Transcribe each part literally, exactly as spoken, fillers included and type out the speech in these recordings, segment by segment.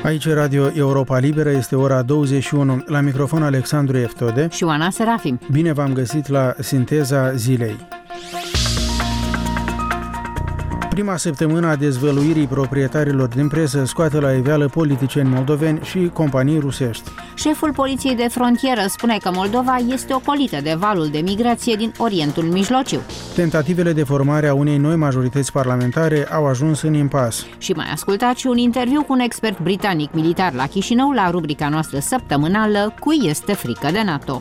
Aici Radio Europa Liberă, este ora douăzeci și unu, la microfon Alexandru Eftode și Oana Serafim. Bine v-am găsit la Sinteza Zilei. Prima săptămână a dezvăluirii proprietarilor din presă scoate la iveală politicieni moldoveni și companii rusești. Șeful Poliției de Frontieră spune că Moldova este ocolită de valul de migrație din Orientul Mijlociu. Tentativele de formare a unei noi majorități parlamentare au ajuns în impas. Și mai ascultați și un interviu cu un expert britanic militar la Chișinău la rubrica noastră săptămânală Cui este frică de NATO.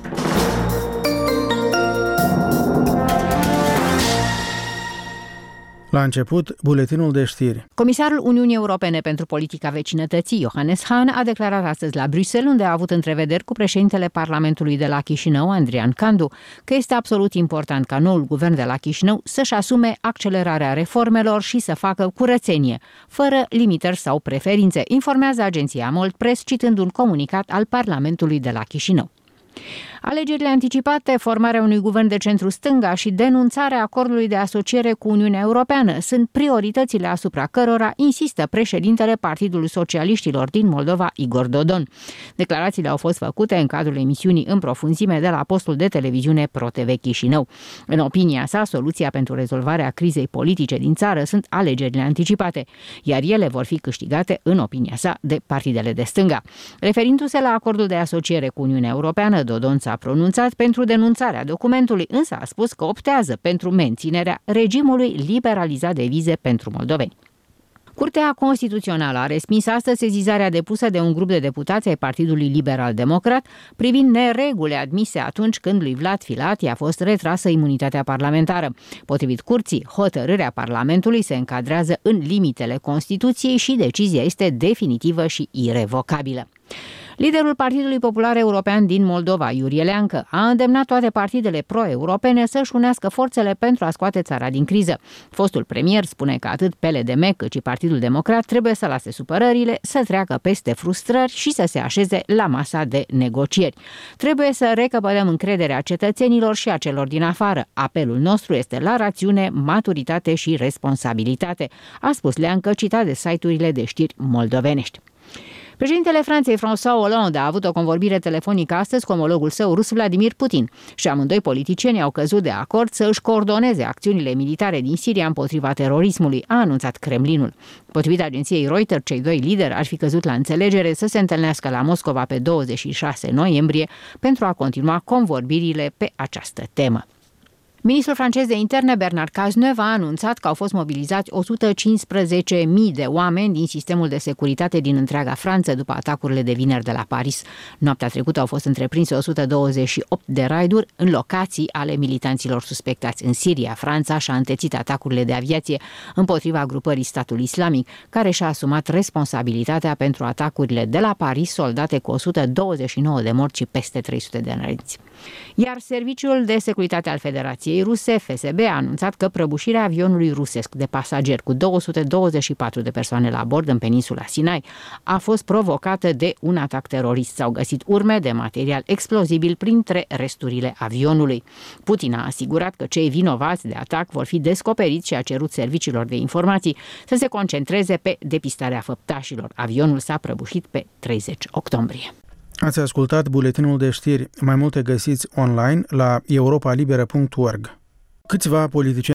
La început, buletinul de știri. Comisarul Uniunii Europene pentru Politica Vecinătății, Johannes Hahn, a declarat astăzi la Bruxelles, unde a avut întrevederi cu președintele Parlamentului de la Chișinău, Andrian Candu, că este absolut important ca noul guvern de la Chișinău să-și asume accelerarea reformelor și să facă curățenie, fără limitări sau preferințe, informează agenția Mold Press, citând un comunicat al Parlamentului de la Chișinău. Alegerile anticipate, formarea unui guvern de centru-stânga și denunțarea acordului de asociere cu Uniunea Europeană sunt prioritățile asupra cărora insistă președintele Partidului Socialiștilor din Moldova, Igor Dodon. Declarațiile au fost făcute în cadrul emisiunii În profunzime de la postul de televiziune ProTV Chișinău. În opinia sa, soluția pentru rezolvarea crizei politice din țară sunt alegerile anticipate, iar ele vor fi câștigate, în opinia sa, de partidele de stânga. Referindu-se la acordul de asociere cu Uniunea Europeană, Dodon s-a pronunțat pentru denunțarea documentului, însă a spus că optează pentru menținerea regimului liberalizat de vize pentru moldoveni. Curtea Constituțională a respins astăzi sesizarea depusă de un grup de deputați ai Partidului Liberal-Democrat privind neregule admise atunci când lui Vlad Filat i-a fost retrasă imunitatea parlamentară. Potrivit curții, hotărârea Parlamentului se încadrează în limitele Constituției și decizia este definitivă și irevocabilă. Liderul Partidului Popular European din Moldova, Iurie Leancă, a îndemnat toate partidele pro-europene să-și unească forțele pentru a scoate țara din criză. Fostul premier spune că atât P L D M cât și Partidul Democrat trebuie să lase supărările, să treacă peste frustrări și să se așeze la masa de negocieri. Trebuie să recăpătăm încrederea cetățenilor și a celor din afară. Apelul nostru este la rațiune, maturitate și responsabilitate, a spus Leancă, citat de site-urile de știri moldovenești. Președintele Franței, François Hollande, a avut o convorbire telefonică astăzi cu omologul său rus, Vladimir Putin, și amândoi politicieni au căzut de acord să își coordoneze acțiunile militare din Siria împotriva terorismului, a anunțat Kremlinul. Potrivit agenției Reuters, cei doi lideri ar fi căzut la înțelegere să se întâlnească la Moscova pe douăzeci și șase noiembrie pentru a continua convorbirile pe această temă. Ministrul francez de interne, Bernard Cazeneuve, a anunțat că au fost mobilizați o sută cincisprezece mii de oameni din sistemul de securitate din întreaga Franță după atacurile de vineri de la Paris. Noaptea trecută au fost întreprinse o sută douăzeci și opt de raiduri în locații ale militanților suspectați. În Siria, Franța și-a întețit atacurile de aviație împotriva grupării Statul Islamic, care și-a asumat responsabilitatea pentru atacurile de la Paris, soldate cu o sută douăzeci și nouă de morți și peste trei sute de răniți. Iar Serviciul de Securitate al Federației Ruse, F S B, a anunțat că prăbușirea avionului rusesc de pasageri cu două sute douăzeci și patru de persoane la bord în peninsula Sinai a fost provocată de un atac terorist. S-au găsit urme de material explozibil printre resturile avionului. Putin a asigurat că cei vinovați de atac vor fi descoperiți și a cerut serviciilor de informații să se concentreze pe depistarea făptașilor. Avionul s-a prăbușit pe treizeci octombrie. Ați ascultat buletinul de știri. Mai multe găsiți online la europa liberă punct org. Câțiva politicieni